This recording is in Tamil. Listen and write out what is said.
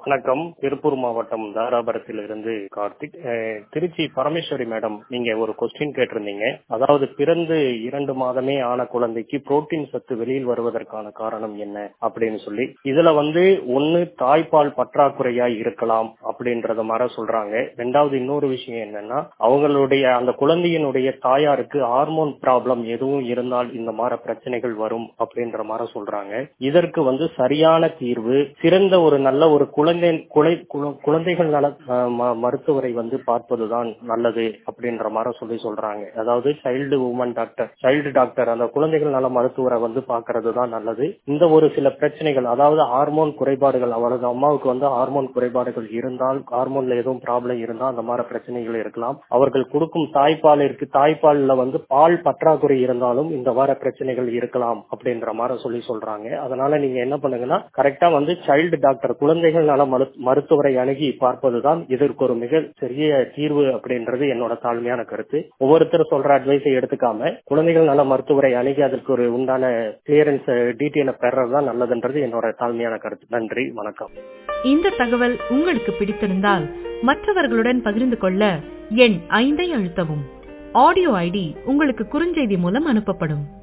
வணக்கம். திருப்பூர் மாவட்டம் தாராபுரத்தில் இருந்து கார்த்திக். திருச்சி பரமேஸ்வரி மேடம், நீங்க ஒரு கொஸ்டின் கேட்டிருந்தீங்க. அதாவது பிறந்து 2 மாதமே ஆன குழந்தைக்கு புரோட்டீன் சத்து வெளியில் வருவதற்கான காரணம் என்ன அப்படின்னு சொல்லி. இதுல ஒன்னு தாய்ப்பால் பற்றாக்குறையா இருக்கலாம் அப்படின்றத மாதிரி சொல்றாங்க. ரெண்டாவது இன்னொரு விஷயம் என்னன்னா, அவங்களுடைய அந்த குழந்தையினுடைய தாயாருக்கு ஹார்மோன் ப்ராப்ளம் எதுவும் இருந்தால் இந்த மாதிரி பிரச்சனைகள் வரும் அப்படின்ற மாதிரி சொல்றாங்க. இதற்கு சரியான தீர்வு சிறந்த ஒரு நல்ல ஒரு குழந்தைகள் நல மருத்துவரை பார்ப்பதுதான் நல்லது அப்படின்ற மாதிரி சொல்றாங்க. அதாவது சைல்டு டாக்டர் அந்த குழந்தைகள் நல மருத்துவரை பாக்குறது தான் நல்லது. இந்த ஒரு சில பிரச்சனைகள், அதாவது ஹார்மோன் குறைபாடுகள், அவரது அம்மாவுக்கு ஹார்மோன் குறைபாடுகள் இருந்தால், ஹார்மோன்ல எதுவும் ப்ராப்ளம் இருந்தால் அந்த மாதிரி பிரச்சனைகள் இருக்கலாம். அவர்கள் கொடுக்கும் தாய்ப்பால்ல பால் பற்றாக்குறை இருந்தாலும் இந்த வார பிரச்சனைகள் இருக்கலாம் அப்படின்ற மாதிரி சொல்றாங்க. அதனால நீங்க என்ன பண்ணுங்கன்னா, கரெக்டா சைல்டு டாக்டர் குழந்தைகள் நல மருத்துவரை அணுகி பார்ப்பதுதான் இதற்கு ஒரு மிக சிறிய தீர்வு அப்படின்றது என்னோட தாழ்மையான கருத்து. ஒவ்வொருத்தரும் சொல்ற அட்வைஸை எடுத்துக்காம குழந்தைகள் நல மருத்துவரை அணுகி அதற்கு ஒரு உண்டான கிளியரன்ஸ் டீட்டெயில பெறறதுதான் நல்லதுன்றது என்னோட தாழ்மையான கருத்து. நன்றி, வணக்கம். இந்த தகவல் உங்களுக்கு பிடித்திருந்தால் மற்றவர்களுடன் பகிர்ந்து கொள்ள எண் 5 அழுத்தவும். ஆடியோ ஐடி உங்களுக்கு குறுஞ்செய்தி மூலம் அனுப்பப்படும்.